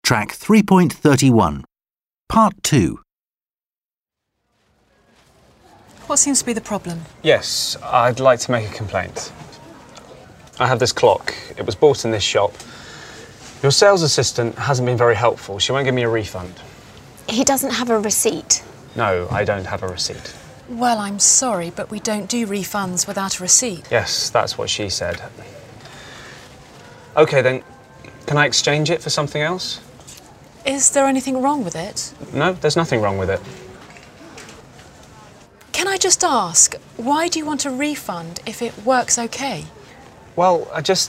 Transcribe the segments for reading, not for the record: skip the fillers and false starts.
Track 3.31, Part 2. What seems to be the problem? Yes, I'd like to make a complaint. I have this clock. It was bought in this shop. Your sales assistant hasn't been very helpful. She won't give me a refund. He doesn't have a receipt. No, I don't have a receipt. Well, I'm sorry, but we don't do refunds without a receipt. Yes, that's what she said. OK, then, can I exchange it for something else? Is there anything wrong with it? No, there's nothing wrong with it. Can I just ask, why do you want a refund if it works OK? Well,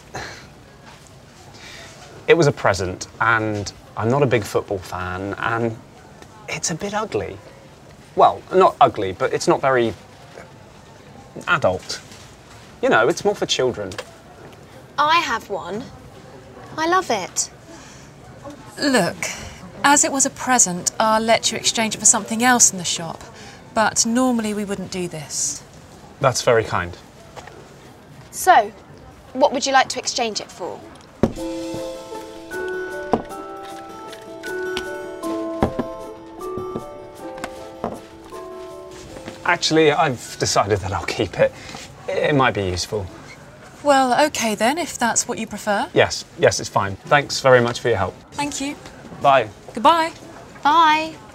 It was a present, and I'm not a big football fan, and it's a bit ugly. Well, not ugly, but it's not very adult. You know, it's more for children. I have one. I love it. Look, as it was a present, I'll let you exchange it for something else in the shop. But normally we wouldn't do this. That's very kind. So, what would you like to exchange it for? Actually, I've decided that I'll keep it. It might be useful. Well, OK then, if that's what you prefer. Yes, it's fine. Thanks very much for your help. Thank you. Bye. Goodbye. Bye.